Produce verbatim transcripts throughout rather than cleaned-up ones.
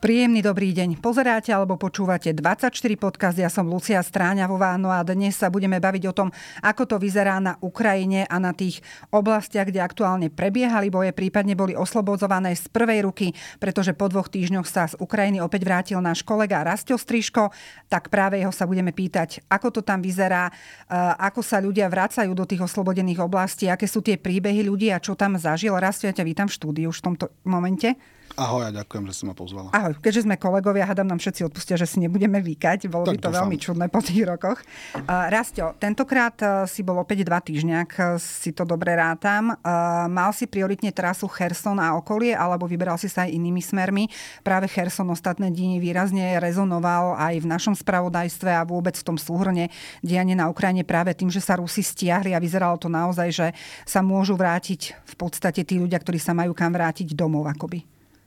Príjemný dobrý deň. Pozeráte alebo počúvate dvadsaťštyri podcast. Ja som Lucia Stráňavová, no a dnes sa budeme baviť o tom, ako to vyzerá na Ukrajine a na tých oblastiach, kde aktuálne prebiehali boje, prípadne boli oslobodzované z prvej ruky, pretože po dvoch týždňoch sa z Ukrajiny opäť vrátil náš kolega Rastio Striško, tak práve jeho sa budeme pýtať, ako to tam vyzerá, ako sa ľudia vracajú do tých oslobodených oblastí, aké sú tie príbehy ľudí a čo tam zažil. Rastio, ja ťa vítam v štúdiu už v tomto momente. Ahoj, a ďakujem, že si ma pozvala. Ahoj, keďže sme kolegovia, hádam, nám všetci odpustia, že si nebudeme vykať. Bolo by to veľmi čudné po tých rokoch. Uh, Rastio, tentokrát uh, si bol opäť dva týždňa, ak si to dobre rátam. Uh, mal si prioritne trasu Cherson a okolie, alebo vyberal si sa aj inými smermi? Práve Cherson ostatné dni výrazne rezonoval aj v našom spravodajstve a vôbec v tom súhrne dianie na Ukrajine práve tým, že sa Rusi stiahli a vyzeralo to naozaj, že sa môžu vrátiť v podstate tí ľudia, ktorí sa majú kam vrátiť domov akoby.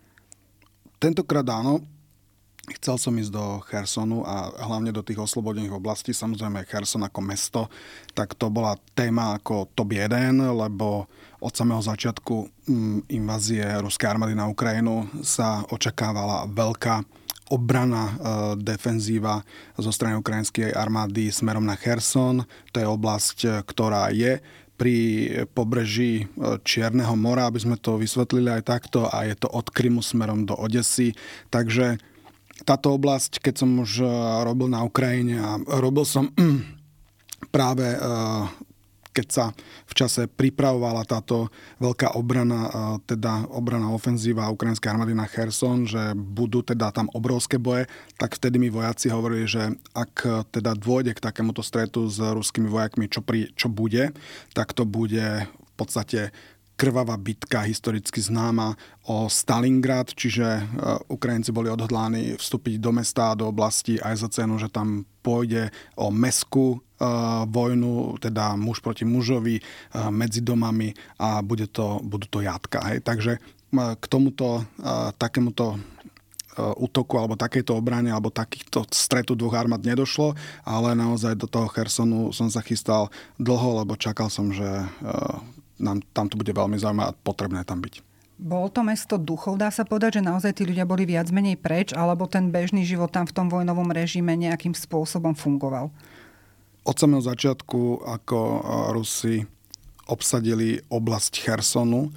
Tentokrát áno, chcel som ísť do Chersonu a hlavne do tých oslobodených oblastí. Samozrejme Cherson ako mesto, tak to bola téma ako top jeden, lebo od samého začiatku invázie ruskej armády na Ukrajinu sa očakávala veľká obrana, defenzíva zo strany ukrajinskej armády smerom na Cherson. To je oblasť, ktorá je pri pobreží Čierneho mora, aby sme to vysvetlili aj takto, a je to od Krymu smerom do Odesy. Takže táto oblasť, keď som už robil na Ukrajine a robil som práve keď sa v čase pripravovala táto veľká obrana, teda obrana ofenzíva ukrajinskej armády na Cherson, že budú teda tam obrovské boje, tak vtedy mi vojaci hovorili, že ak teda dôjde k takémuto stretu s ruskými vojakmi, čo, pri, čo bude, tak to bude v podstate krvavá bitka, historicky známa, o Stalingrad, čiže Ukrajinci boli odhodláni vstúpiť do mesta a do oblasti aj za cenu, že tam pôjde o mestskú uh, vojnu, teda muž proti mužovi, uh, medzi domami a bude to, budú to játka. Hej. Takže uh, k tomuto, uh, takémuto útoku alebo takejto obrane alebo takýchto stretu dvoch armád nedošlo, ale naozaj do toho Chersonu som sa chystal dlho, lebo čakal som, že uh, nám tam to bude veľmi zaujímavé a potrebné tam byť. Bolo to mesto duchov, dá sa povedať, že naozaj tí ľudia boli viac menej preč, alebo ten bežný život tam v tom vojnovom režime nejakým spôsobom fungoval? Od samého začiatku, ako Rusi obsadili oblasť Chersonu,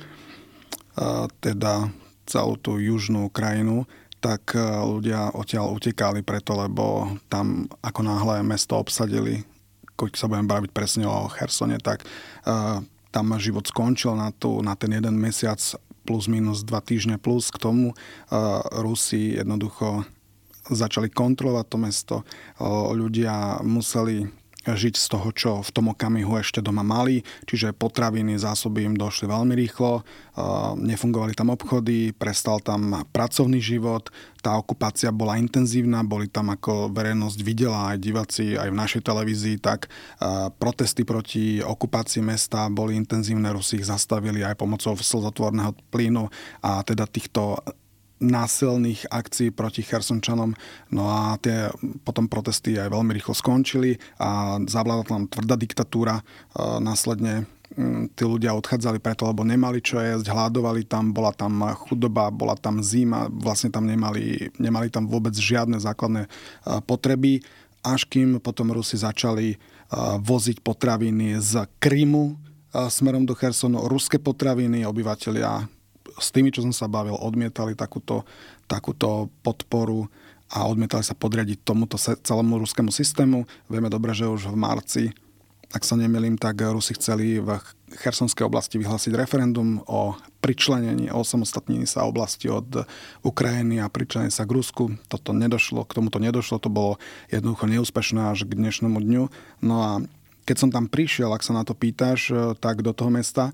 teda celú tú južnú krajinu, tak ľudia odtiaľ utekali preto, lebo tam ako náhle mesto obsadili, keď sa budeme baviť presne o Chersone, tak tam život skončil na, tú, na ten jeden mesiac plus minus dva týždne plus. K tomu uh, Rusi jednoducho začali kontrolovať to mesto. Uh, ľudia museli žiť z toho, čo v tom okamihu ešte doma mali, čiže potraviny, zásoby im došli veľmi rýchlo, uh, nefungovali tam obchody, prestal tam pracovný život, tá okupácia bola intenzívna, boli tam, ako verejnosť videla, aj diváci, aj v našej televízii, tak uh, protesty proti okupácii mesta boli intenzívne, Rusi ich zastavili aj pomocou slzotvorného plynu a teda týchto násilných akcií proti Chersončanom. No a tie potom protesty aj veľmi rýchlo skončili a zavládla tam tvrdá diktatúra. E, následne m, tí ľudia odchádzali preto, lebo nemali čo jesť, hľadovali tam, bola tam chudoba, bola tam zima, vlastne tam nemali, nemali tam vôbec žiadne základné e, potreby, až kým potom Rusi začali e, voziť potraviny z Krymu e, smerom do Chersonu, ruské potraviny, obyvatelia s tými, čo som sa bavil, odmietali takúto, takúto podporu a odmietali sa podriadiť tomuto celému ruskému systému. Vieme dobre, že už v marci, ak sa nemýlim, tak Rusi chceli v Chersonskej oblasti vyhlásiť referendum o pričlenení, o osamostatnení sa oblasti od Ukrajiny a pričlenení sa k Rusku. Toto nedošlo, k tomuto nedošlo, to bolo jednoducho neúspešné až k dnešnému dňu. No a keď som tam prišiel, ak sa na to pýtaš, tak do toho mesta,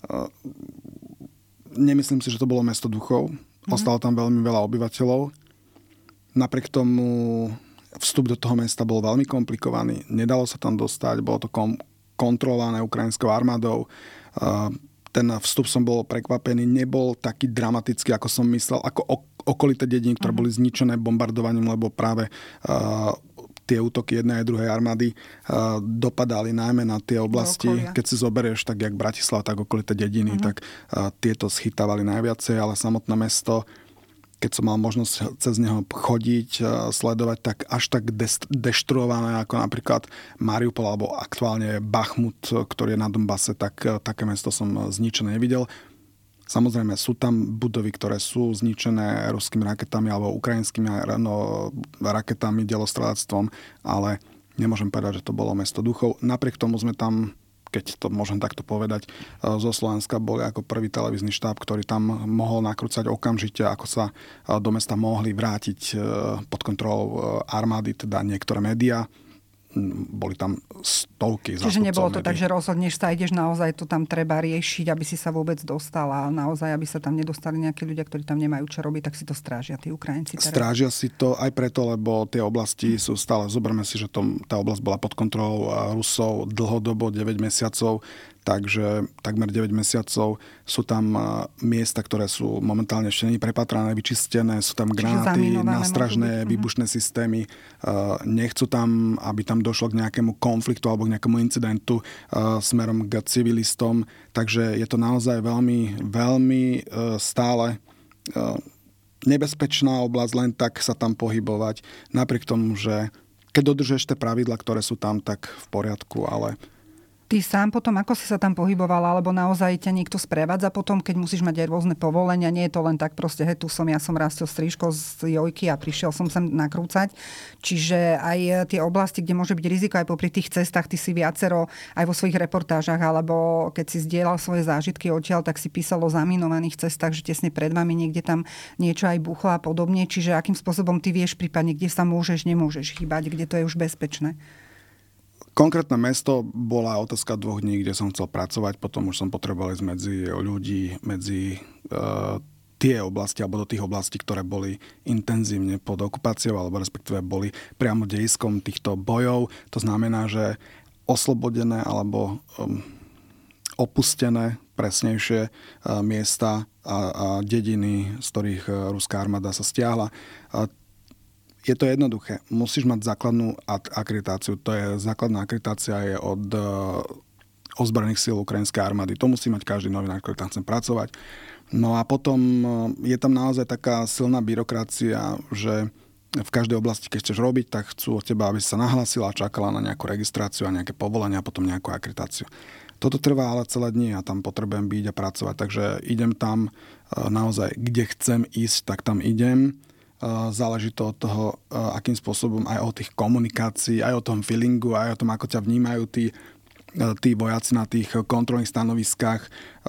nemyslím si, že to bolo mesto duchov. Ostalo tam veľmi veľa obyvateľov. Napriek tomu vstup do toho mesta bol veľmi komplikovaný. Nedalo sa tam dostať, bolo to kom- kontrolované ukrajinskou armádou. Ten vstup som bol prekvapený, nebol taký dramatický, ako som myslel, ako okolité dediny, ktoré boli zničené bombardovaním, lebo práve tie útoky jednej a druhej armády uh, dopadali najmä na tie oblasti. Keď si zoberieš, tak jak Bratislava, tak okolité dediny, uh-huh. tak uh, tieto schytávali najviacej, ale samotné mesto, keď som mal možnosť cez neho chodiť, sledovať, tak až tak deštruované ako napríklad Mariupol alebo aktuálne Bachmut, ktorý je na Donbase, tak také mesto som zničené nevidel. Samozrejme, sú tam budovy, ktoré sú zničené ruskými raketami alebo ukrajinskými no, raketami, delostrelectvom, ale nemôžem povedať, že to bolo mesto duchov. Napriek tomu sme tam, keď to môžem takto povedať, zo Slovenska boli ako prvý televízny štáb, ktorý tam mohol nakrúcať okamžite, ako sa do mesta mohli vrátiť pod kontrolou armády, teda niektoré médiá. Boli tam stovky zástupcov. Čiže nebolo to médií. tak, že rozhodneš sa, ideš, naozaj to tam treba riešiť, aby si sa vôbec dostala. Naozaj, aby sa tam nedostali nejakí ľudia, ktorí tam nemajú čo robiť, tak si to strážia tí Ukrajinci. Teraz. Strážia si to aj preto, lebo tie oblasti sú stále, zoberme si, že to, tá oblasť bola pod kontrolou Rusov dlhodobo, deväť mesiacov, takže takmer deväť mesiacov. Sú tam miesta, ktoré sú momentálne ešte nie prepatrané, vyčistené, sú tam granáty, nástražné výbušné systémy. Nechcú tam, aby tam došlo k nejakému konfliktu alebo k nejakému incidentu smerom k civilistom. Takže je to naozaj veľmi, veľmi stále nebezpečná oblasť, len tak sa tam pohybovať. Napriek tomu, že keď dodržuješ tie pravidlá, ktoré sú tam, tak v poriadku, ale... Ty sám potom, ako si sa tam pohybovala, alebo naozaj ťa niekto sprevádza potom, keď musíš mať aj rôzne povolenia, nie je to len tak proste, hej, tu som, ja som Rasťo Strižko z Jojky a prišiel som sem nakrúcať. Čiže aj tie oblasti, kde môže byť riziko aj popri tých cestách, ty si viacero aj vo svojich reportážach, alebo keď si zdieľal svoje zážitky odtiaľ, tak si písal o zaminovaných cestách, že tesne pred vami niekde tam niečo aj buchlo a podobne. Čiže akým spôsobom ty vieš prípadne, kde sa môžeš, nemôžeš chýbať, kde to je už bezpečné? Konkrétne mesto bola otázka dvoch dní, kde som chcel pracovať, potom už som potreboval ísť medzi ľudí, medzi uh, tie oblasti alebo do tých oblastí, ktoré boli intenzívne pod okupáciou alebo respektíve boli priamo dejiskom týchto bojov. To znamená, že oslobodené alebo um, opustené presnejšie uh, miesta a, a dediny, z ktorých uh, ruská armáda sa stiahla. Uh, Je to jednoduché. Musíš mať základnú akreditáciu. To je, základná akreditácia je od ozbrojených síl ukrajinskej armády. To musí mať každý novinár, ktorý tam chce pracovať. No a potom je tam naozaj taká silná byrokracia, že v každej oblasti, keď chceš robiť, tak chcú od teba, aby si sa nahlásila a čakala na nejakú registráciu a nejaké povolenia a potom nejakú akreditáciu. Toto trvá ale celé dni a tam potrebujem byť a pracovať. Takže idem tam naozaj, kde chcem ísť, tak tam idem. Záleží to od toho, akým spôsobom, aj o tých komunikácií, aj o tom feelingu, aj o tom, ako ťa vnímajú tí, tí vojaci na tých kontrolných stanoviskách.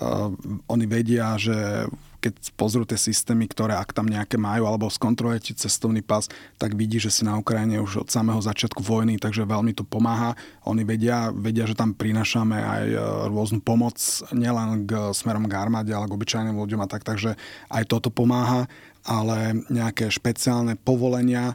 Oni vedia, že keď pozrú tie systémy, ktoré ak tam nejaké majú, alebo skontroluje ti cestovný pas, tak vidí, že si na Ukrajine už od samého začiatku vojny, takže veľmi to pomáha. Oni vedia, vedia, že tam prinášame aj rôznu pomoc, nielen k smerom k armáde, ale k obyčajným ľuďom a tak, takže aj toto pomáha. Ale nejaké špeciálne povolenia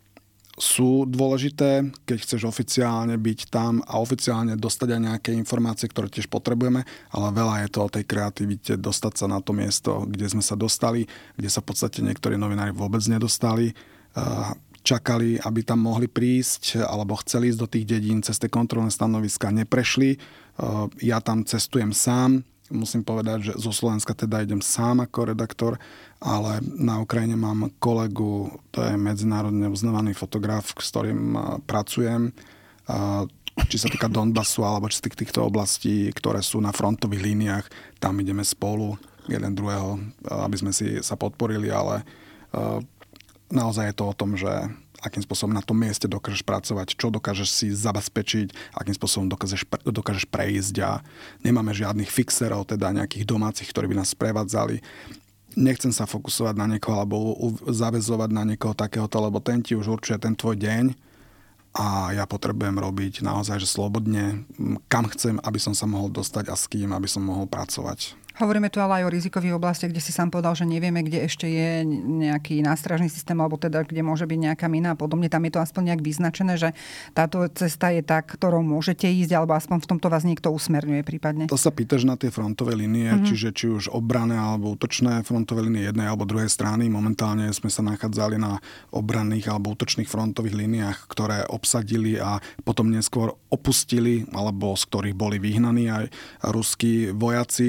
sú dôležité, keď chceš oficiálne byť tam a oficiálne dostať aj nejaké informácie, ktoré tiež potrebujeme, ale veľa je to o tej kreativite dostať sa na to miesto, kde sme sa dostali, kde sa v podstate niektorí novinári vôbec nedostali, čakali, aby tam mohli prísť alebo chceli ísť do tých dedín, cez tie kontrolné stanoviská neprešli. Ja tam cestujem sám. Musím povedať, že zo Slovenska teda idem sám ako redaktor, ale na Ukrajine mám kolegu, to je medzinárodne uznávaný fotograf, s ktorým pracujem. Či sa týka Donbasu, alebo či z týchto oblastí, ktoré sú na frontových líniách, tam ideme spolu, jeden druhého, aby sme si sa podporili, ale naozaj je to o tom, že akým spôsobom na tom mieste dokážeš pracovať, čo dokážeš si zabezpečiť, akým spôsobom dokážeš, dokážeš prejsť a nemáme žiadnych fixerov, teda nejakých domácich, ktorí by nás sprevádzali. Nechcem sa fokusovať na niekoho alebo zaväzovať na niekoho takéhoto, lebo ten ti už určuje ten tvoj deň a ja potrebujem robiť naozaj, že slobodne, kam chcem, aby som sa mohol dostať a s kým, aby som mohol pracovať. Hovoríme tu ale aj o rizikových oblastiach, kde si sám povedal, že nevieme, kde ešte je nejaký nástražný systém, alebo teda kde môže byť nejaká mina a podobne. Tam je to aspoň nejak vyznačené, že táto cesta je tá, ktorou môžete ísť, alebo aspoň v tomto vás niekto usmerňuje prípadne. To sa pýtaš na tie frontové línie, mm-hmm. čiže či už obranné alebo útočné frontové línie jednej alebo druhej strany. Momentálne sme sa nachádzali na obranných alebo útočných frontových líniách, ktoré obsadili a potom neskôr opustili, alebo z ktorých boli vyhnaní aj ruskí vojaci.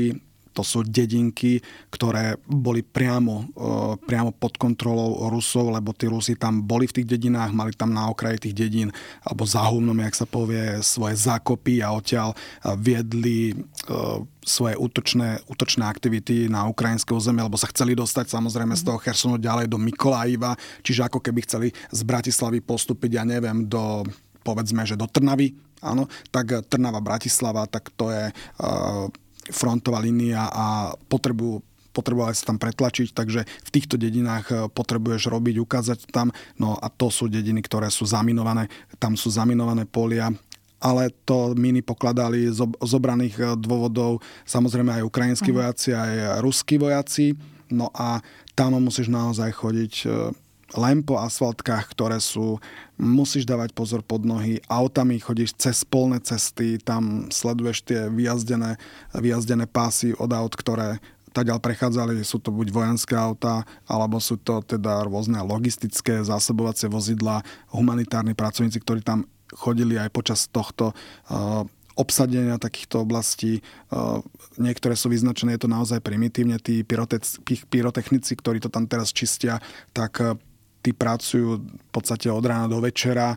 To sú dedinky, ktoré boli priamo, priamo pod kontrolou Rusov, lebo tí Rusi tam boli v tých dedinách, mali tam na okraji tých dedín, alebo za humnom, jak sa povie, svoje zákopy a odtiaľ viedli svoje útočné, útočné aktivity na ukrajinské územie, lebo sa chceli dostať samozrejme z toho Chersonu ďalej do Mykolajiva, čiže ako keby chceli z Bratislavy postúpiť, ja neviem, do, povedzme, že do Trnavy, áno, tak Trnava, Bratislava, tak to je uh, frontová línia a potrebujú potrebovali sa tam pretlačiť, takže v týchto dedinách potrebuješ robiť, ukázať tam, no a to sú dediny, ktoré sú zaminované, tam sú zaminované polia, ale to miny pokladali z obraných dôvodov, samozrejme aj ukrajinskí vojaci, aj ruskí vojaci, no a tam musíš naozaj chodiť len po asfaltkách, ktoré sú, musíš dávať pozor pod nohy, autami chodíš cez polné cesty, tam sleduješ tie vyjazdené, vyjazdené pásy od aut, ktoré tadiaľ prechádzali, sú to buď vojenské autá, alebo sú to teda rôzne logistické zásobovacie vozidlá, humanitárni pracovníci, ktorí tam chodili aj počas tohto uh, obsadenia takýchto oblastí. Uh, niektoré sú vyznačené, je to naozaj primitívne, tí pyrotec, pyrotechnici, ktorí to tam teraz čistia, tak uh, tí pracujú v podstate od rána do večera,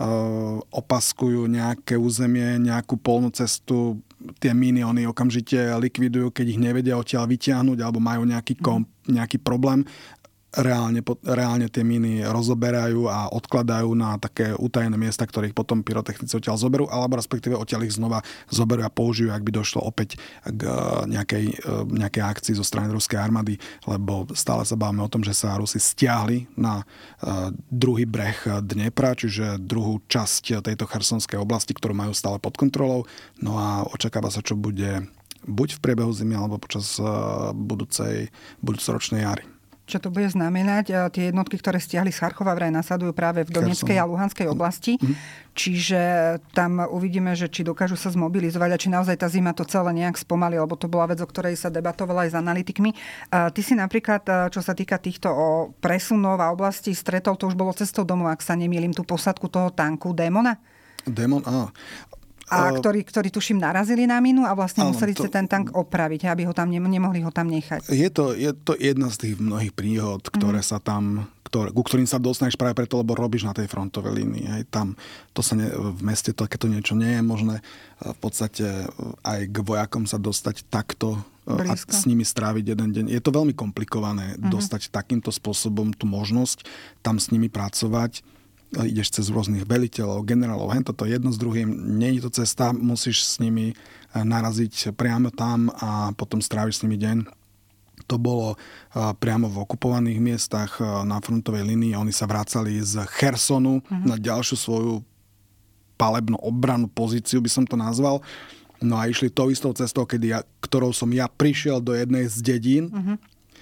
opaskujú nejaké územie, nejakú polnú cestu, tie míny oni okamžite likvidujú, keď ich nevedia odtiaľ vytiahnuť alebo majú nejaký, kom, nejaký problém. Reálne, reálne tie míny rozoberajú a odkladajú na také utajené miesta, ktorých potom pyrotechnici odtiaľ zoberú, alebo respektíve odtiaľ ich znova zoberú a použijú, ak by došlo opäť k nejakej, nejakej akcii zo strany ruskej armády, lebo stále sa bavíme o tom, že sa Rusi stiahli na druhý breh Dnepra, čiže druhú časť tejto chersonskej oblasti, ktorú majú stále pod kontrolou. No a očakáva sa, čo bude buď v priebehu zimy, alebo počas budúcej, budúcoročnej jary. Čo to bude znamenať? Tie jednotky, ktoré stiahli z Charkova, vraj nasadujú práve v Donetskej a Luhanskej oblasti. Mm. Čiže tam uvidíme, že či dokážu sa zmobilizovať a či naozaj tá zima to celé nejak spomalí, lebo to bola vec, o ktorej sa debatovala aj s analytikmi. Ty si napríklad, čo sa týka týchto presunov a oblastí, stretol, to už bolo cestou domov, ak sa nemýlim, tú posadku toho tanku Démona? Démon, áno. A uh, ktorí, ktorí, tuším, narazili na mínu a vlastne áno, museli to, ten tank opraviť, aby ho tam ne, nemohli ho tam nechať. Je to, je to jedna z tých mnohých príhod, ktoré mm. sa tam, ktoré, ku ktorým sa dostaneš práve preto, lebo robíš na tej frontovej línii. Hej. Tam to sa ne, v meste takéto niečo nie je možné. V podstate aj k vojakom sa dostať takto blízko a s nimi stráviť jeden deň. Je to veľmi komplikované mm. dostať takýmto spôsobom tú možnosť tam s nimi pracovať. Ideš cez rôznych veliteľov, generálov, hen toto jedno s druhým, nie je to cesta, musíš s nimi naraziť priamo tam a potom stráviš s nimi deň. To bolo priamo v okupovaných miestach na frontovej línii. Oni sa vracali z Chersonu mm-hmm. na ďalšiu svoju palebnú obrannú pozíciu, by som to nazval. No a išli tou istou cestou, kedy ja, ktorou som ja prišiel do jednej z dedín mm-hmm.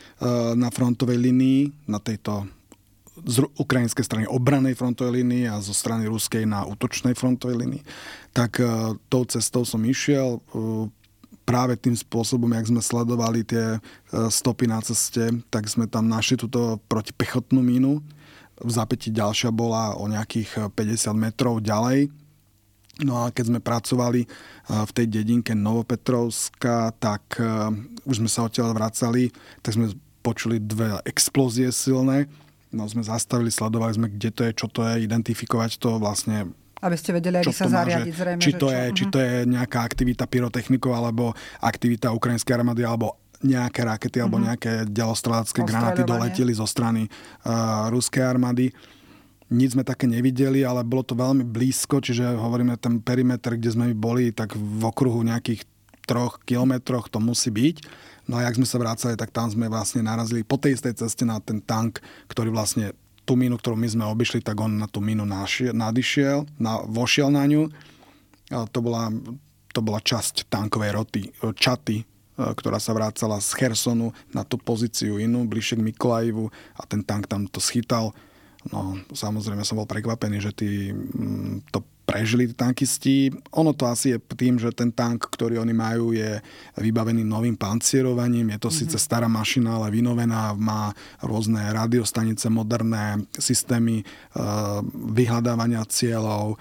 na frontovej línii, na tejto z ukrajinskej strany obranej frontovej línii a zo strany ruskej na útočnej frontovej línii. Tak uh, tou cestou som išiel uh, práve tým spôsobom, jak sme sledovali tie uh, stopy na ceste, tak sme tam našli túto protipechotnú mínu. V zápätí ďalšia bola o nejakých päťdesiat metrov ďalej. No a keď sme pracovali uh, v tej dedinke Novopetrovská, tak uh, už sme sa odtiaľ vracali, tak sme počuli dve explózie silné. No sme zastavili, sledovali sme, kde to je, čo to je, identifikovať to vlastne. Aby ste vedeli, aby sa zariadiť zrejme. Či to, čo? je, uh-huh. či to je nejaká aktivita pyrotechnikov, alebo aktivita ukrajinskej armády, alebo nejaké rakety, uh-huh. alebo nejaké ďalostreľacké granáty doleteli zo strany uh, ruskej armády. Nič sme také nevideli, ale bolo to veľmi blízko, čiže hovoríme, ten perimeter, kde sme boli, tak v okruhu nejakých troch kilometroch to musí byť. No a jak sme sa vracali, tak tam sme vlastne narazili po tej istej ceste na ten tank, ktorý vlastne tú mínu, ktorú my sme obišli, tak on na tú mínu našiel, nadišiel, na, vošiel na ňu. A to bola, to bola časť tankovej roty, čaty, ktorá sa vrácala z Chersonu na tú pozíciu inú, bližšie k Mykolajivu a ten tank tam to schytal. No samozrejme som bol prekvapený, že tí to prežili tankisti. Ono to asi je tým, že ten tank, ktorý oni majú, je vybavený novým pancierovaním. Je to mm-hmm. síce stará mašina, ale vynovená, má rôzne radiostanice, moderné systémy vyhľadávania cieľov,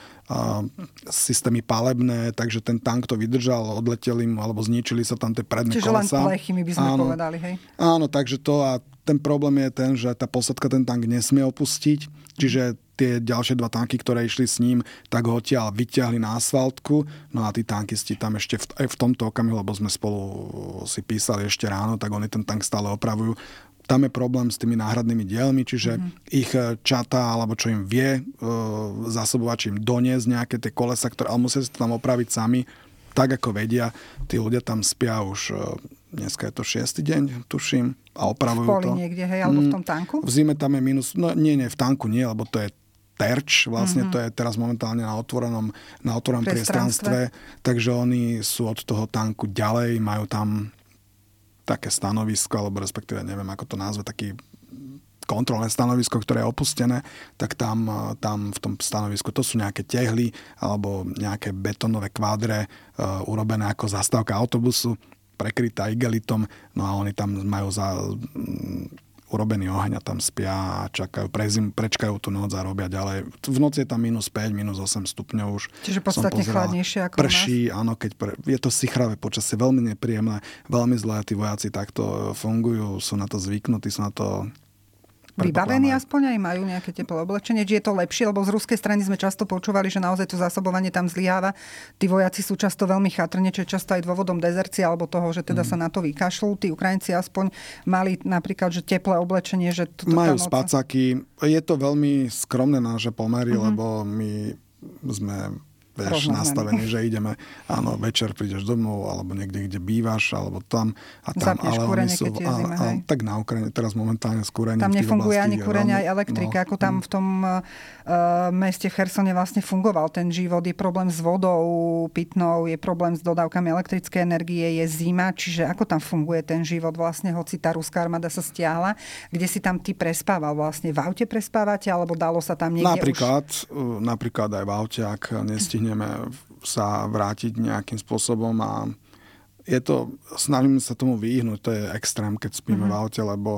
systémy palebné, takže ten tank to vydržal, odleteli mu, alebo zničili sa tam tie predné Čiže kolesa. Čiže len plechy, my by sme áno, povedali, hej? Áno, takže to a ten problém je ten, že tá posádka ten tank nesmie opustiť, čiže tie ďalšie dva tanky, ktoré išli s ním, tak ho odtiaľ vyťahli na asfaltku, no a tí tankisti tam ešte v, aj v tomto okamihu, lebo sme spolu si písali ešte ráno, tak oni ten tank stále opravujú. Tam je problém s tými náhradnými dielmi, čiže mm-hmm. ich čata, alebo čo im vie, e, zásobovač im doniesť nejaké tie kolesa, ktoré, ale musia si to tam opraviť sami, tak ako vedia. Tí ľudia tam spia už, e, dneska je to šiesty deň, tuším, a opravujú to. V poli to. Niekde, hej, alebo v tom tanku? V zime tam je minus, no nie, nie, v tanku nie, lebo to je terč, vlastne mm-hmm. to je teraz momentálne na otvorenom, na otvorenom priestranstve, takže oni sú od toho tanku ďalej, majú tam také stanovisko, alebo respektíve neviem, ako to nazve, taký kontrolné stanovisko, ktoré je opustené, tak tam, tam v tom stanovisku to sú nejaké tehly alebo nejaké betónové kvádre uh, urobené ako zastávka autobusu, prekrytá igelitom, no a oni tam majú za um, urobený oheň a tam spia a čakajú, prezim, prečkajú tú noc a robia ďalej. V noci je tam minus päť, minus osem stupňov už. Čiže podstatne chladnejšie ako prší, áno, keď pre, je to sichravé počasie, veľmi nepríjemné, veľmi zlé, tí vojaci takto fungujú, sú na to zvyknutí, sú na to vybavení aspoň aj majú nejaké teplé oblečenie, či je to lepšie, lebo z ruskej strany sme často počúvali, že naozaj to zásobovanie tam zlyháva. Tí vojaci sú často veľmi chatrne, čo je často aj dôvodom dezercie alebo toho, že teda mm. sa na to vykašľú. Tí Ukrajinci aspoň mali napríklad, že teplé oblečenie, že toto majú noc... spacáky. Je to veľmi skromné naše pomery, mm-hmm. lebo my sme vieš, nastavení, že ideme, áno, večer prídeš domov, alebo niekde, kde bývaš, alebo tam a tam, zapneš ale kúrenie, oni sú, keď je zima, a, a, tak na Ukrajine, teraz momentálne s kúrením. Tam nefunguje ani kúrenie, veľmi, aj elektrika, no, ako tam v tom uh, meste v Chersone vlastne fungoval ten život. Je problém s vodou pitnou, je problém s dodávkami elektrickej energie, je zima, čiže ako tam funguje ten život vlastne, hoci tá ruská armáda sa stiahla, kde si tam ty prespával vlastne? V aute prespávate, alebo dalo sa tam niekde napríklad, už... Napríklad aj v aute, ak nestihneme sa vrátiť nejakým spôsobom a je to, snažíme sa tomu vyhnúť, to je extrém, keď spíme mm-hmm. v aute, lebo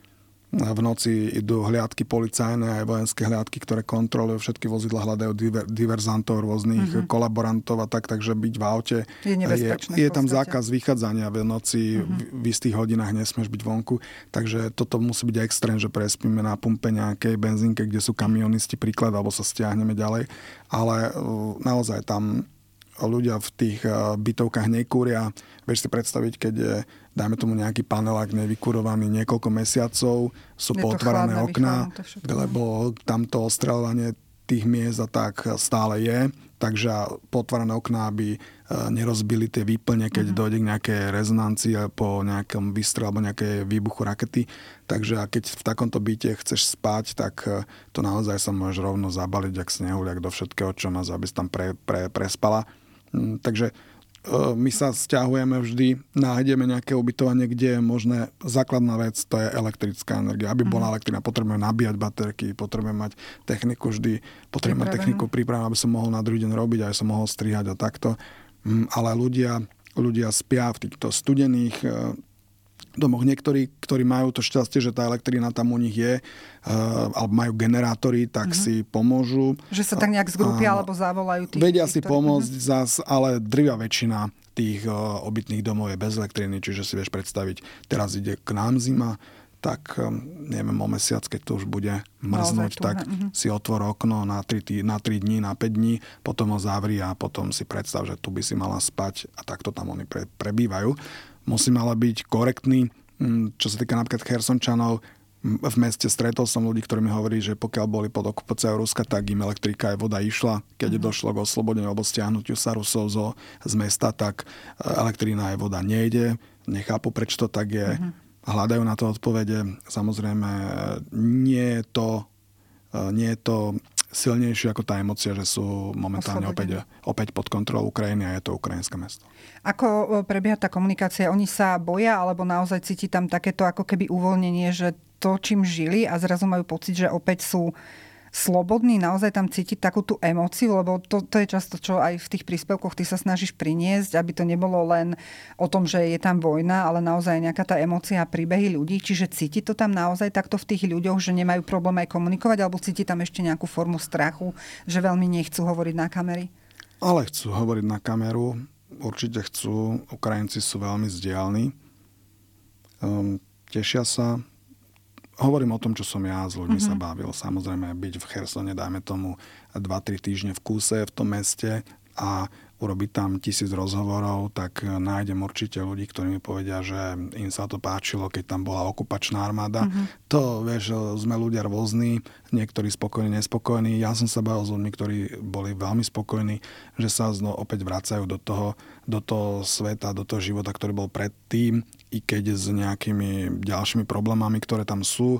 v noci idú hliadky policajné, aj vojenské hliadky, ktoré kontrolujú všetky vozidlá, hľadajú diver, diverzantov, rôznych mm-hmm. kolaborantov a tak, takže byť v aute je nebezpečné. Je, je tam zákaz vychádzania v noci, mm-hmm. v, v istých hodinách nesmieš byť vonku, takže toto musí byť extrém, že prespíme na pumpe nejakej benzínke, kde sú kamionisti príklad, alebo sa stiahneme ďalej, ale naozaj tam ľudia v tých bytovkách nekúria. Vieš si predstaviť, keď je, dajme tomu nejaký panelák nevykurovaný niekoľko mesiacov, sú potvárané okná, lebo tamto ostreľovanie tých miest a tak stále je. Takže potvárané okná, aby nerozbili tie výplne, keď mm-hmm. dojde k nejakej rezonancii po nejakom výstrele alebo nejakej výbuchu rakety. Takže keď v takomto byte chceš spať, tak to naozaj sa môžeš rovno zabaliť jak snehuliak do všetkého, čo máš, aby si tam pre, pre, prespala. Takže my sa sťahujeme vždy, nájdeme nejaké ubytovanie, kde je možné, základná vec, to je elektrická energia. Aby bola mm. elektrina, potrebujeme nabíjať baterky, potrebujeme mať techniku vždy, potrebujeme mať techniku prípravu, aby som mohol na druhý deň robiť, aby som mohol strihať a takto. Ale ľudia, ľudia spia v týchto studených domoch. Niektorí, ktorí majú to šťastie, že tá elektrina tam u nich je, alebo majú generátory, tak mm-hmm. si pomôžu. Že sa tak nejak zgrupia, alebo zavolajú tých. Vedia si ktorý... pomôcť mm-hmm. zas, ale drvivá väčšina tých uh, obytných domov je bez elektriny, čiže si vieš predstaviť, teraz ide k nám zima, tak um, neviem, o mesiac, keď to už bude mrznúť, tak mm-hmm. si otvor okno na tri, na tri dní, na päť dní, potom ho zavri a potom si predstav, že tu by si mala spať a takto tam oni pre, prebývajú. Musím ale byť korektný, čo sa týka napríklad Chersončanov. V meste stretol som ľudí, ktorí mi hovorí, že pokiaľ boli pod okupáciou Ruska, tak im elektrika aj voda išla. Keď mm-hmm. došlo k oslobodeniu alebo stiahnutiu sa Rusov zo, z mesta, tak elektrina aj voda nejde. Nechápu, prečo to tak je. Mm-hmm. Hľadajú na to odpovede. Samozrejme, nie je to, nie je to silnejšie ako tá emócia, že sú momentálne opäť, opäť pod kontrolou Ukrajiny a je to ukrajinské mesto. Ako prebieha tá komunikácia? Oni sa boja alebo naozaj cíti tam takéto ako keby uvoľnenie, že to, čím žili a zrazu majú pocit, že opäť sú slobodný, naozaj tam cítiť takú tú emóciu, lebo to, to je často, čo aj v tých príspevkoch ty sa snažíš priniesť, aby to nebolo len o tom, že je tam vojna, ale naozaj nejaká tá emócia a príbehy ľudí. Čiže cíti to tam naozaj takto v tých ľuďoch, že nemajú problém aj komunikovať, alebo cíti tam ešte nejakú formu strachu, že veľmi nechcú hovoriť na kamery? Ale chcú hovoriť na kameru. Určite chcú. Ukrajinci sú veľmi vzdialní. Um, tešia sa. Hovorím o tom, čo som ja s ľuďmi mm-hmm. sa bavil. Samozrejme, byť v Chersone, dajme tomu dva tri týždne v kúse v tom meste a urobiť tam tisíc rozhovorov, tak nájdem určite ľudí, ktorí mi povedia, že im sa to páčilo, keď tam bola okupačná armáda. Mm-hmm. To, vieš, sme ľudia rôzni, niektorí spokojní, nespokojní. Ja som sa bavil s ľuďmi, ktorí boli veľmi spokojní, že sa znovu opäť vracajú do toho, do toho sveta, do toho života, ktorý bol predtým, i keď s nejakými ďalšími problémami, ktoré tam sú.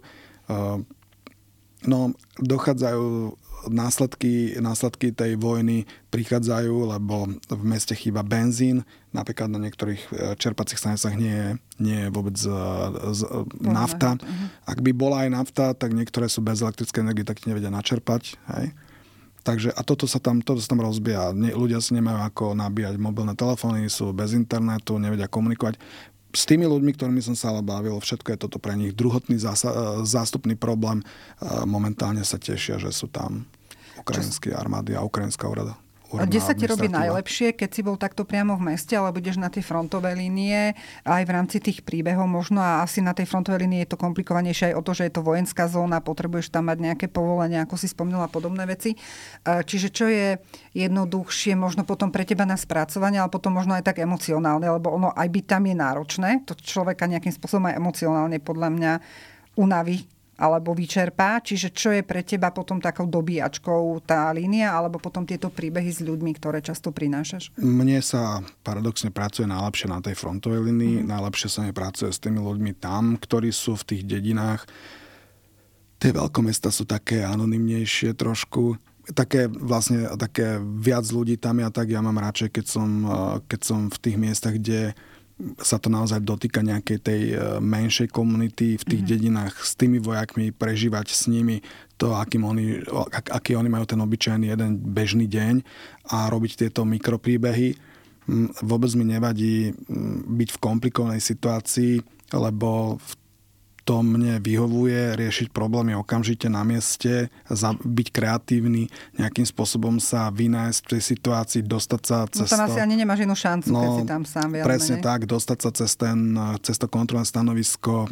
No, dochádzajú následky, následky tej vojny prichádzajú, lebo v meste chýba benzín. Napríklad na niektorých čerpacích stanicách nie je, nie je vôbec z, z, nafta. Ak by bola aj nafta, tak niektoré sú bez elektrickej energie, tak nevedia načerpať. Hej? Takže, a toto sa tam, toto sa tam rozbieha. Nie, ľudia si nemajú ako nabíjať mobilné telefóny, sú bez internetu, nevedia komunikovať. S tými ľuďmi, ktorými som sa ale bavil, všetko je toto pre nich druhotný zása, zástupný problém. Momentálne sa tešia, že sú tam ukrajinské armády a ukrajinská úrada. A kde sa ti robí najlepšie, keď si bol takto priamo v meste, alebo ideš na tie frontové línie, aj v rámci tých príbehov možno, a asi na tej frontovej línii je to komplikovanejšie aj o to, že je to vojenská zóna, potrebuješ tam mať nejaké povolenia, ako si spomínala, podobné veci. Čiže čo je jednoduchšie možno potom pre teba na spracovanie, ale potom možno aj tak emocionálne, lebo ono aj byť tam je náročné, to človeka nejakým spôsobom aj emocionálne podľa mňa unaví alebo vyčerpá. Čiže čo je pre teba potom takou dobíjačkou tá línia, alebo potom tieto príbehy s ľuďmi, ktoré často prinášaš? Mne sa paradoxne pracuje najlepšie na tej frontovej línii. Mm. Najlepšie sa mi pracuje s tými ľuďmi tam, ktorí sú v tých dedinách. Tie veľkomestá sú také anonymnejšie trošku. Také vlastne, také viac ľudí tam ja tak ja mám radšej, keď som, keď som v tých miestach, kde sa to naozaj dotýka nejakej tej menšej komunity v tých mm-hmm. dedinách, s tými vojakmi, prežívať s nimi to, akým oni, ak, aký oni majú ten obyčajný jeden bežný deň a robiť tieto mikropríbehy. Vôbec mi nevadí byť v komplikovanej situácii, lebo v to mne vyhovuje riešiť problémy okamžite na mieste, byť kreatívny, nejakým spôsobom sa vynájsť v tej situácii, dostať sa cez to... No tam asi ani nemáš inú šancu, no, keď si tam sám. Presne menej. Tak, dostať sa cez, ten, cez to kontrolné stanovisko,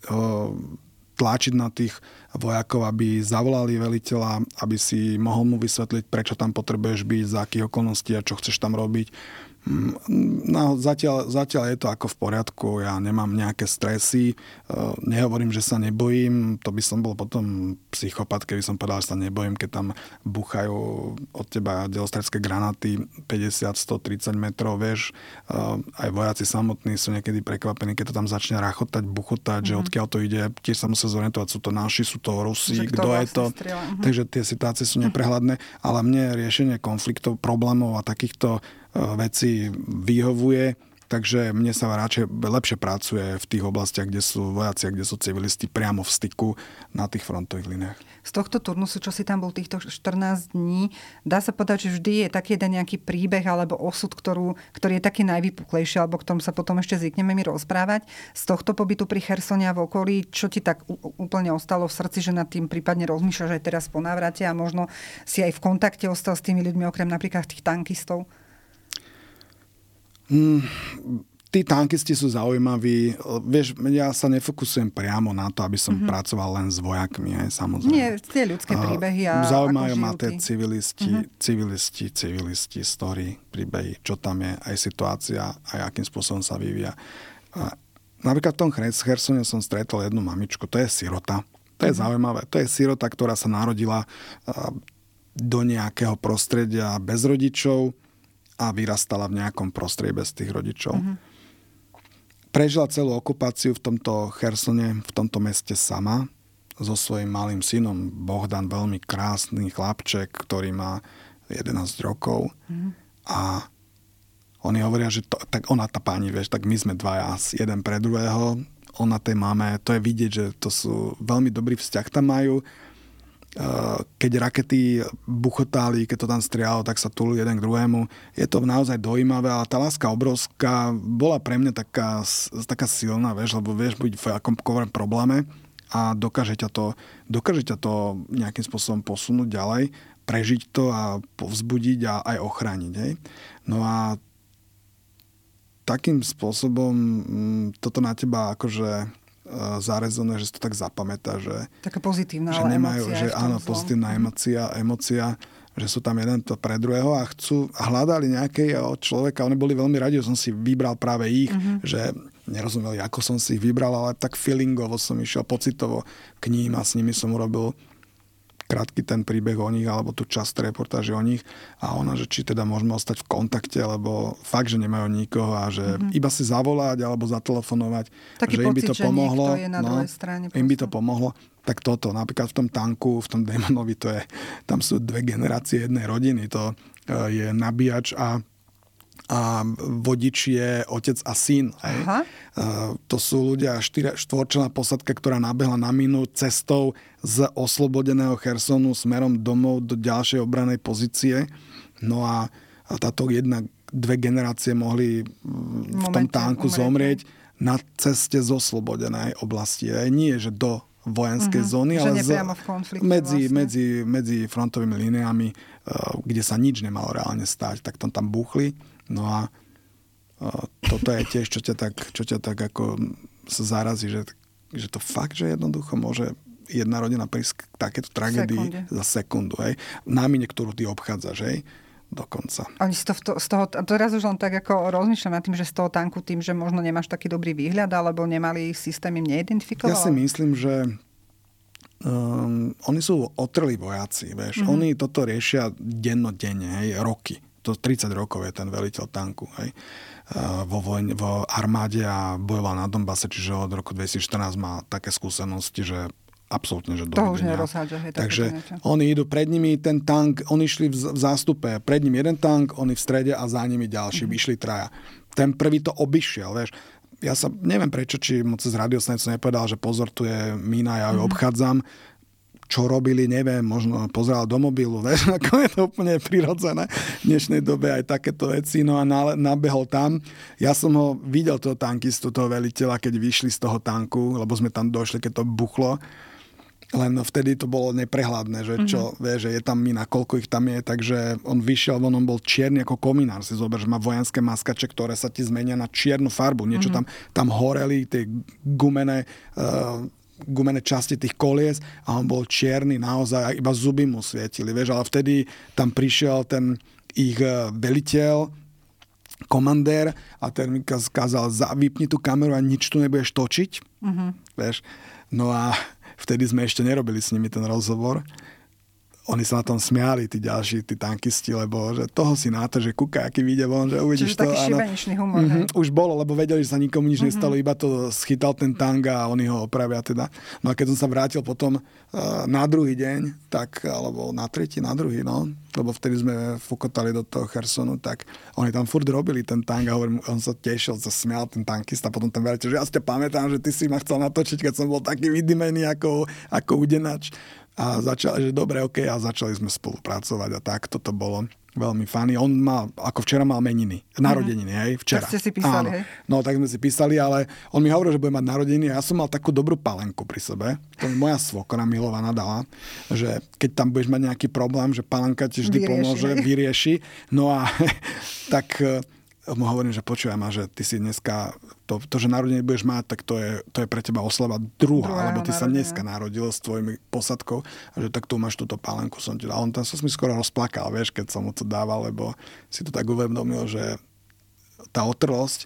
tlačiť na tých vojakov, aby zavolali veliteľa, aby si mohol mu vysvetliť, prečo tam potrebuješ byť, za akých okolností a čo chceš tam robiť. No, zatiaľ, zatiaľ je to ako v poriadku, ja nemám nejaké stresy, nehovorím, že sa nebojím, to by som bol potom psychopat, keby som povedal, že sa nebojím, keď tam buchajú od teba delostrecké granáty päťdesiat sto tridsať metrov, vieš, aj vojaci samotní sú niekedy prekvapení, keď to tam začne rachotať, buchotať, mm. že odkiaľ to ide, tiež sa musia zorientovať, sú to naši, sú to Rusi, kto je to, mm. takže tie situácie sú neprehľadné, ale mne riešenie konfliktov, problémov a takýchto veci vyhovuje, takže mne sa radšej lepšie pracuje v tých oblastiach, kde sú vojaci a kde sú civilisti priamo v styku na tých frontových liniách. Z tohto turnusu, čo si tam bol týchto štrnásť dní, dá sa povedať, že vždy je taký jeden nejaký príbeh alebo osud, ktorú, ktorý je taký najvypuklejší, alebo k tomu sa potom ešte zvykneme mi rozprávať. Z tohto pobytu pri Chersone a v okolí, čo ti tak úplne ostalo v srdci, že nad tým prípadne rozmýšľaš aj teraz po návrate a možno si aj v kontakte ostal s tými ľuďmi, okrem napríklad tých tankistov? Mm, tí tankisti sú zaujímaví. Vieš, ja sa nefokusujem priamo na to, aby som mm-hmm. pracoval len s vojakmi, aj samozrejme. Nie, tie ľudské príbehy a zaujímajú ma tie civilisti, mm-hmm. civilisti, civilisti, story, príbehy, čo tam je, aj situácia, aj akým spôsobom sa vyvíja. A napríklad v tom Chersone som stretol jednu mamičku, to je sirota. To je mm-hmm. zaujímavé. To je sirota, ktorá sa narodila do nejakého prostredia bez rodičov a vyrastala v nejakom prostredí bez tých rodičov. Mm-hmm. Prežila celú okupáciu v tomto Chersone, v tomto meste sama, so svojím malým synom. Bohdan, veľmi krásny chlapček, ktorý má jedenásť rokov. Mm-hmm. A oni hovoria, že to, tak ona, tá pani, vieš, tak my sme dvaja, jeden pre druhého. Ona tej máme, to je vidieť, že to sú veľmi dobrý vzťah tam majú. keď rakety buchotáli, keď to tam strieľalo, tak sa tulili jeden k druhému. Je to naozaj dojímavé, ale tá láska obrovská bola pre mňa taká, taká silná, vieš, lebo vieš byť v akomkoľvek probléme a dokáže ťa to, dokáže ťa to nejakým spôsobom posunúť ďalej, prežiť to a povzbudiť a aj ochrániť. Hej? No a takým spôsobom toto na teba akože zarezonuje, že si to tak zapamätá, že taká pozitívna že nemajú, emócia. Že áno, zlom. Pozitívna emócia, emócia, že sú tam jeden to pre druhého a chcú, hľadali nejakého človeka, oni boli veľmi radi, že som si vybral práve ich, uh-huh. že nerozumeli, ako som si ich vybral, ale tak feelingovo som išiel, pocitovo k ním a s nimi som urobil krátky ten príbeh o nich, alebo tú časť reportáže o nich a ona, že či teda môžeme ostať v kontakte, lebo fakt, že nemajú nikoho a že mm-hmm. iba si zavolať alebo zatelefonovať, taký že im by to pocit, pomohlo. Je na no, strane, im by to pomohlo. Tak toto, napríklad v tom tanku, v tom Démonovi, to je, tam sú dve generácie jednej rodiny. To je nabíjač a a vodič je otec a syn. Uh, to sú ľudia, štyri, štvorčlená posadka, ktorá nabehla na mínu cestou z oslobodeného Chersonu smerom domov do ďalšej obranej pozície. No a, a táto jedna, dve generácie mohli v tom tanku umrieť. Zomrieť na ceste z oslobodenej oblasti. Aj nie, že do vojenskej uh-huh. zóny, ale z, medzi, vlastne. medzi, medzi frontovými líniami, uh, kde sa nič nemalo reálne stať, tak tam tam búchli. No a uh, toto je tiež, čo ťa tak, čo ťa tak ako sa zarazí, že, že to fakt, že jednoducho môže jedna rodina prísť k takéto tragédii Sekunde. za sekundu. Hej? Na mine, ktorú ty obchádzaš, hej? Dokonca. Oni si to, to z toho, teraz už len tak ako rozmýšľam nad tým, že z toho tanku tým, že možno nemáš taký dobrý výhľad, alebo nemali systém, im neidentifikoval? Ja si myslím, že um, oni sú otrlí vojaci, vieš. Mm-hmm. Oni toto riešia dennodenne, hej, roky. To tridsať rokov je ten veliteľ tanku, hej. Uh, vo, vojne, vo armáde a bojoval na Donbase, čiže od roku dvetisícštrnásť má také skúsenosti, že absolútne, že dovidenia. To už nerozhádza. Hej, takže oni idú pred nimi, ten tank, oni išli v zástupe, pred ním jeden tank, oni v strede a za nimi ďalší, mm-hmm. išli traja. Ten prvý to obišiel, vieš. Ja sa neviem prečo, či mu cez radiosnicu nepovedal, že pozor, tu je mína, ja ju mm-hmm. obchádzam. Čo robili, neviem, možno pozeral do mobilu, vieš, ako je to úplne prirodzené v dnešnej dobe aj takéto veci, no a nabehol tam. Ja som ho videl, toho tankistu, toho veliteľa, keď vyšli z toho tanku, lebo sme tam došli, keď to buchlo. Len vtedy to bolo neprehľadné, že čo, mm-hmm. vieš, že je tam mína, koľko ich tam je, takže on vyšiel, on bol čierny ako kominár, si zober, že má vojenské maskače, ktoré sa ti zmenia na čiernu farbu, niečo mm-hmm. tam, tam horeli, tie gumené uh, gumené časti tých kolies a on bol čierny naozaj, iba zuby mu svietili, vieš, ale vtedy tam prišiel ten ich veliteľ, komandér a ten mi kázal, vypni tú kameru a nič tu nebudeš točiť, mm-hmm. vieš. No a vtedy sme ešte nerobili s nimi ten rozhovor. Oni sa na tom smiali, tí ďalší, tí tankisti, lebo že toho si na to, že kúka, aký vyjde von, že uvidíš Čiže to. Čiže taký šibeničný humor. Mm-hmm, už bolo, lebo vedeli, že sa nikomu nič mm-hmm. nestalo, iba to schytal ten tank a oni ho opravia teda. No a keď som sa vrátil potom uh, na druhý deň, tak, alebo na tretí, na druhý, no, lebo vtedy sme fukotali do toho Chersonu, tak oni tam furt robili ten tank a hovorím, on sa tešil, sa smial ten tankista, potom ten veliteľ, že ja si ťa pamätám, že ty si ma chcel natočiť, keď som bol taký vydymený ako, ako udenač. A začali, že dobre, okej, okay, a začali sme spolupracovať a tak, toto bolo veľmi funny. On mal, ako včera mal meniny, narodeniny, hej, včera. Tak ste si písali, Áno. hej? No, tak sme si písali, ale on mi hovoril, že bude mať narodeniny a ja som mal takú dobrú palenku pri sebe. To mi moja svokra milovaná dala, že keď tam budeš mať nejaký problém, že palenka ti vždy vyrieši, pomôže, hej? vyrieši. No a tak mu hovorím, že počujem ma, že ty si dneska, to, to že narodenie budeš mať, tak to je, to je pre teba oslava druhá, Druhého lebo ty narodenia. Sa dneska narodil s tvojimi posadkou a že tak tu máš túto pálenku, som ti dal. On tam sa mi skoro rozplakal, vieš, keď som mu to dával, lebo si to tak uvedomil, že tá otrlosť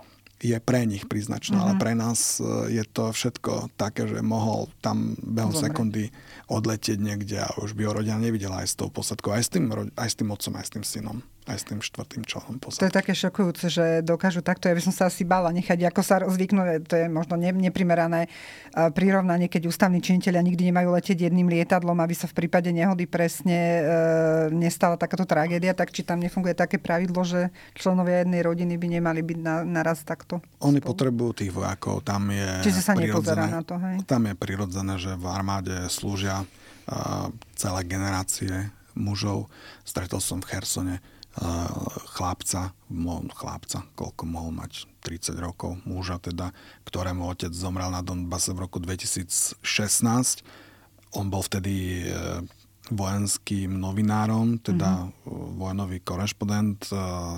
je pre nich príznačná, mm-hmm. ale pre nás je to všetko také, že mohol tam behom Zomre. sekundy odletieť niekde a už by ho rodina nevidela aj s tou posadkou, aj s tým, aj s tým otcom, aj s tým synom. Aj s tým štvrtým členom posadky. To je také šokujúce, že dokážu takto. Ja by som sa asi bála nechať, ako sa rozvyknú. To je možno neprimerané prirovnanie, keď ústavní činitelia nikdy nemajú letieť jedným lietadlom, aby sa v prípade nehody presne e, nestala takáto tragédia. Tak či tam nefunguje také pravidlo, že členovia jednej rodiny by nemali byť na, naraz takto? Oni spolu? Potrebujú tých vojakov. Tam je Čiže sa nepozerá na to, hej? Tam je prirodzené, že v armáde slúžia celé generácie mužov. Stretol som v Chersone chlapca, chlapca, koľko mohol mať, tridsať rokov, muža teda, ktorému otec zomrel na Donbase v roku dvetisícšestnásť. On bol vtedy vojenským novinárom, teda mm-hmm. vojnový korešpondent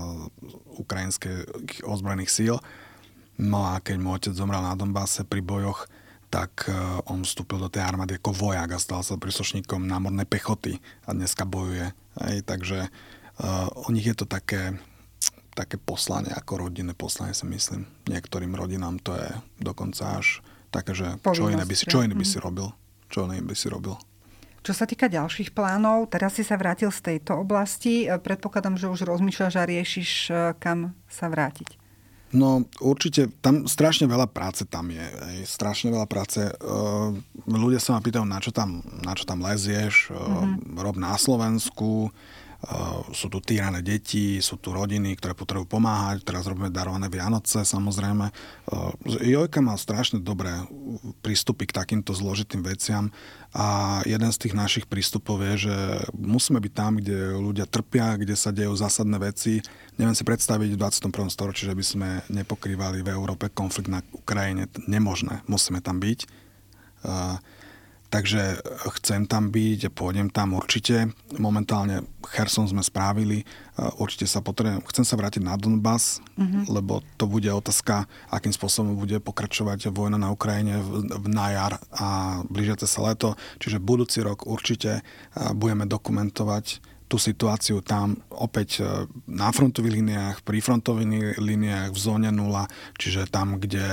ukrajinských ozbrojených síl. No a keď mu otec zomrel na Donbase pri bojoch, tak on vstúpil do tej armády ako vojak a stal sa príslušníkom námornej pechoty a dneska bojuje. Hej, takže Uh, u nich je to také, také poslanie, ako rodinné poslanie, si myslím. Niektorým rodinám to je dokonca až také, že čo iné by si, čo iné by si robil. Čo iné by si robil. Čo sa týka ďalších plánov, teraz si sa vrátil z tejto oblasti. Predpokladám, že už rozmýšľaš a riešiš, kam sa vrátiť. No určite, tam strašne veľa práce tam je. Ej, strašne veľa práce. Uh, ľudia sa ma pýtajú, na čo tam, na čo tam lezieš. Uh, mm-hmm. Rob na Slovensku. Uh, sú tu týrané deti, sú tu rodiny, ktoré potrebujú pomáhať. Teraz robíme darované Vianoce, samozrejme. Uh, Jojka má strašne dobré prístupy k takýmto zložitým veciam a jeden z tých našich prístupov je, že musíme byť tam, kde ľudia trpia, kde sa dejú zásadné veci. Neviem si predstaviť v dvadsiatom prvom storočí, že by sme nepokrývali v Európe konflikt na Ukrajine. Nemožné, musíme tam byť. Uh, Takže chcem tam byť, pôjdem tam určite. Momentálne Cherson sme správili, určite sa potrebujem, chcem sa vrátiť na Donbas, mm-hmm. lebo to bude otázka, akým spôsobom bude pokračovať vojna na Ukrajine v, v na jar a blížiace sa leto. Čiže budúci rok určite budeme dokumentovať tú situáciu tam opäť na frontových liniách, pri frontových liniách, v zóne nula, čiže tam, kde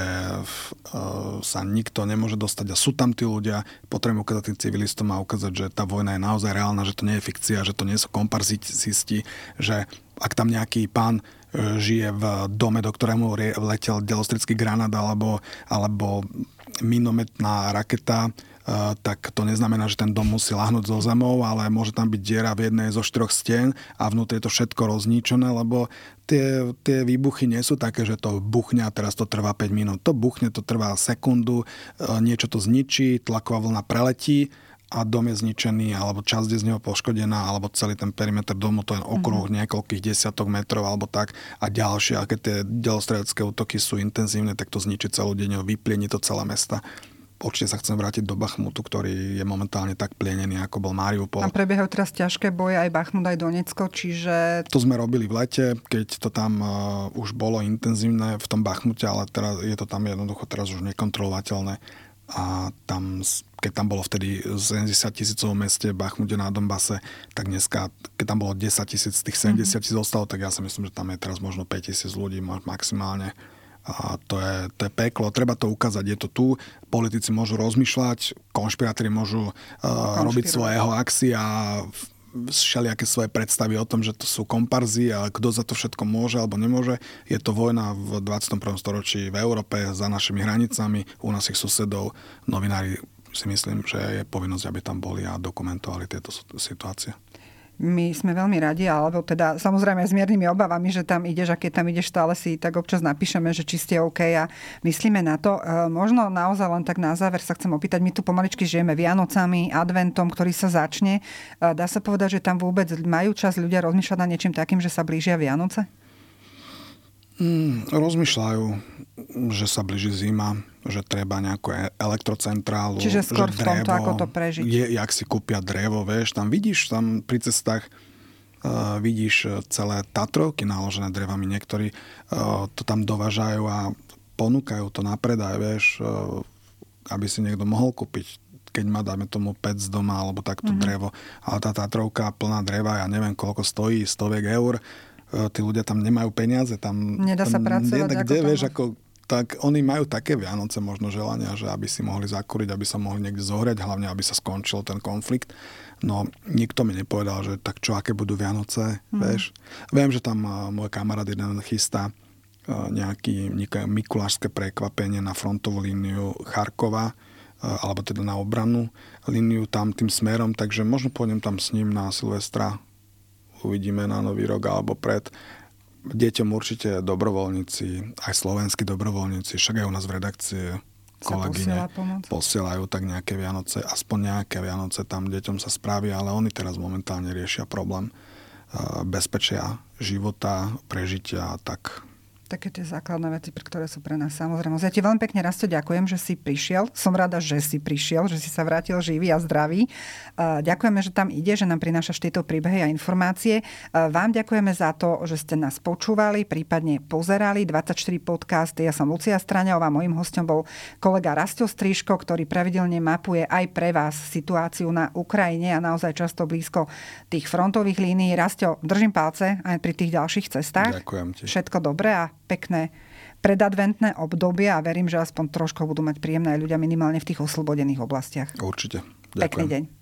sa nikto nemôže dostať a sú tam tí ľudia, potrebujem ukázať tým civilistom a ukázať, že tá vojna je naozaj reálna, že to nie je fikcia, že to nie sú komparzisti, že ak tam nejaký pán žije v dome, do ktorému letel delostrický granát alebo, alebo minometná raketa, Uh, tak to neznamená, že ten dom musí lahnúť zo zemou, ale môže tam byť diera v jednej zo štyroch stien a vnútri je to všetko rozničené, lebo tie, tie výbuchy nie sú také, že to buchne a teraz to trvá päť minút. To buchne, to trvá sekundu, uh, niečo to zničí, tlaková vlna preletí a dom je zničený, alebo časť je z neho poškodená, alebo celý ten perimeter domu, to je okruh mm-hmm. niekoľkých desiatok metrov, alebo tak a ďalšie. A keď tie delostrelecké útoky sú intenzívne, tak to zničí celú deň, vyplieni to celé mesta. Určite sa chcem vrátiť do Bachmutu, ktorý je momentálne tak plienený, ako bol Mariupol. Tam prebiehajú teraz ťažké boje, aj Bachmut, aj Donecko, čiže... To sme robili v lete, keď to tam uh, už bolo intenzívne v tom Bachmute, ale teraz je to tam jednoducho teraz už nekontrolovateľné. A tam, keď tam bolo vtedy sedemdesiat tisícovom meste Bachmute na Donbase, tak dneska, keď tam bolo desať tisíc, z tých sedemdesiat tisíc zostalo, tak ja si myslím, že tam je teraz možno päť tisíc ľudí maximálne. A to je, to je peklo, treba to ukázať, je to tu, politici môžu rozmýšľať, konšpirátori môžu uh, robiť svoje hoaxy a všelijaké svoje predstavy o tom, že to sú komparzy a kto za to všetko môže alebo nemôže. Je to vojna v dvadsiatom prvom storočí v Európe, za našimi hranicami, u našich susedov. Novinári si myslím, že je povinnosť, aby tam boli a dokumentovali tieto situácie. My sme veľmi radi, alebo teda samozrejme s miernymi obavami, že tam ideš a keď tam ideš, stále si tak občas napíšeme, že či ste OK a myslíme na to. Možno naozaj len tak na záver sa chcem opýtať, my tu pomaličky žijeme Vianocami, adventom, ktorý sa začne. Dá sa povedať, že tam vôbec majú čas ľudia rozmýšľať nad niečím takým, že sa blížia Vianoce? Mm, rozmýšľajú, že sa blíži zima, že treba nejakú elektrocentrálu. Čiže skôr že v tomto, drevo, ako to prežiť. Je, jak si kúpia drevo, vieš, tam vidíš, tam pri cestách uh, vidíš celé Tatrovky naložené drevami. Niektorí uh, to tam dovážajú a ponúkajú to na predaj, vieš, uh, aby si niekto mohol kúpiť, keď má, dáme tomu pec doma, alebo takto mm-hmm. drevo. Ale tá Tatrovka plná dreva, ja neviem, koľko stojí, stoviek eur, tí ľudia tam nemajú peniaze, tam... Nedá sa pracovať. Nedá, kde, vieš, ako, tak oni majú také Vianoce možno želania, že aby si mohli zakúriť, aby sa mohli niekde zohrieť, hlavne aby sa skončil ten konflikt. No, nikto mi nepovedal, že tak čo, aké budú Vianoce, mm. vieš. Viem, že tam môj kamarát jeden chystá nejaké mikulášske prekvapenie na frontovú líniu Charkova, alebo teda na obrannú líniu tam tým smerom, takže možno pôjdem tam s ním na Silvestra, uvidíme na Nový rok alebo pred. Deťom určite dobrovoľníci, aj slovenskí dobrovoľníci, však aj u nás v redakcii kolegyne posielajú tak nejaké Vianoce, aspoň nejaké Vianoce tam deťom sa správia, ale oni teraz momentálne riešia problém bezpečia, života, prežitia a tak. Také tie základné veci, ktoré sú pre nás samozrejme. Ja ti veľmi pekne, Rasto, ďakujem, že si prišiel. Som rada, že si prišiel, že si sa vrátil živý a zdravý. Ďakujeme, že tam ide, že nám prinášaš tieto príbehy a informácie. Vám ďakujeme za to, že ste nás počúvali, prípadne pozerali. dvadsaťštyri podcasty. Ja som Lucia Straňová, mojím hosťom bol kolega Rasto Strižko, ktorý pravidelne mapuje aj pre vás situáciu na Ukrajine a naozaj často blízko tých frontových línií. Rasto, držím palce aj pri tých ďalších cestách. Ďakujem ti. Všetko dobré a pekné predadventné obdobie a verím, že aspoň trošku budú mať príjemné aj ľudia minimálne v tých oslobodených oblastiach. Určite. Ďakujem. Pekný deň.